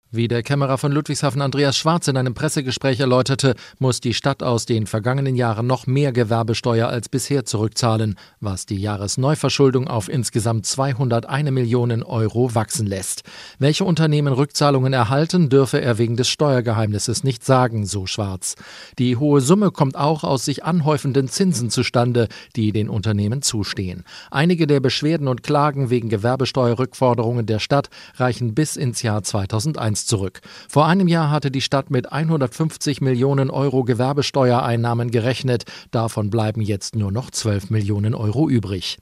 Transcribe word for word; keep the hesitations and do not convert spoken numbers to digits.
Wie der Kämmerer von Ludwigshafen Andreas Schwarz in einem Pressegespräch erläuterte, muss die Stadt aus den vergangenen Jahren noch mehr Gewerbesteuer als bisher zurückzahlen, was die Jahresneuverschuldung auf insgesamt zweihunderteine Million Euro wachsen lässt. Welche Unternehmen Rückzahlungen erhalten, dürfe er wegen des Steuergeheimnisses nicht sagen, so Schwarz. Die hohe Summe kommt auch aus sich anhäufenden Zinsen zustande, die den Unternehmen zustehen. Einige der Beschwerden und Klagen wegen Gewerbesteuerrückforderungen der Stadt reichen bis ins Jahr zweitausendeins zurück. Vor einem Jahr hatte die Stadt mit hundertfünfzig Millionen Euro Gewerbesteuereinnahmen gerechnet. Davon bleiben jetzt nur noch zwölf Millionen Euro übrig.